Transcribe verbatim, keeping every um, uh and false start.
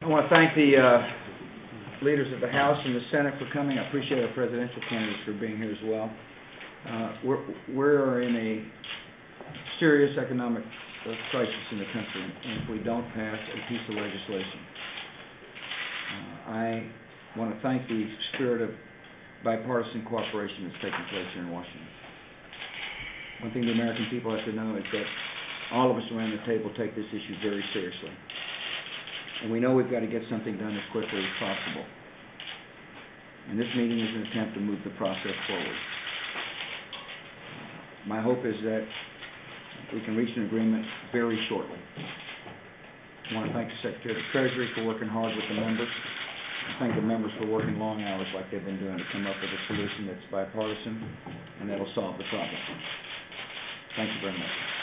I want to thank the uh, leaders of the House and the Senate for coming. I appreciate our presidential candidates for being here as well. Uh, we're, we're in a serious economic uh, crisis in the country, and if we don't pass a piece of legislation, uh, I want to thank the spirit of bipartisan cooperation that's taking place here in Washington. One thing the American people have to know is that all of us around the table take this issue very seriously. And we know we've got to get something done as quickly as possible. And this meeting is an attempt to move the process forward. My hope is that we can reach an agreement very shortly. I want to thank the Secretary of the Treasury for working hard with the members. I thank the members for working long hours like they've been doing to come up with a solution that's bipartisan and that'll solve the problem. Thank you very much.